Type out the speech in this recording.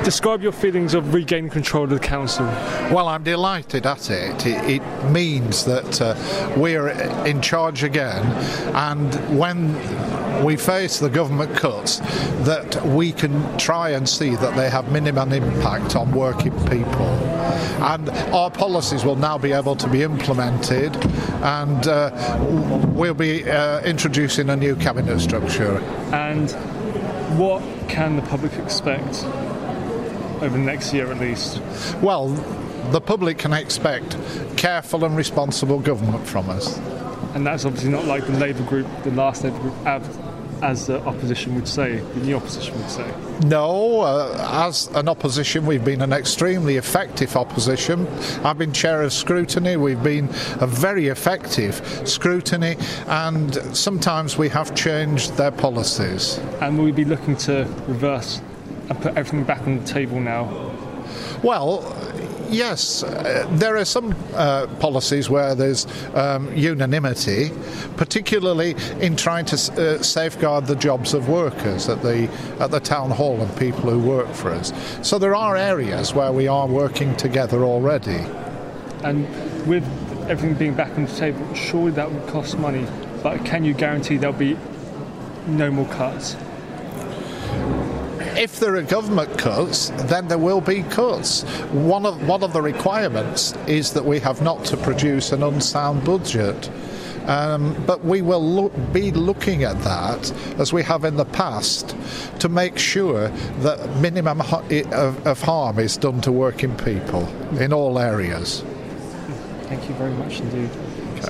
Describe your feelings of regaining control of the council. Well, I'm delighted at it. It means that we're in charge again, and when we face the government cuts, that we can try and see that they have minimum impact on working people. And our policies will now be able to be implemented, and we'll be introducing a new cabinet structure. And what can the public expect over the next year at least? Well, the public can expect careful and responsible government from us. And that's obviously not like the Labour group, the last Labour group, as the opposition would say, the new opposition would say. No, as an opposition, we've been an extremely effective opposition. I've been chair of scrutiny. We've been a very effective scrutiny, and sometimes we have changed their policies. And will we be looking to reverse and put everything back on the table now? Well, yes, there are some policies where there's unanimity, particularly in trying to safeguard the jobs of workers at the town hall and people who work for us. So there are areas where we are working together already. And with everything being back on the table, surely that would cost money, but can you guarantee there'll be no more cuts? If there are government cuts, then there will be cuts. One of the requirements is that we have not to produce an unsound budget. But we will be looking at that, as we have in the past, to make sure that minimum of harm is done to working people in all areas. Thank you very much indeed.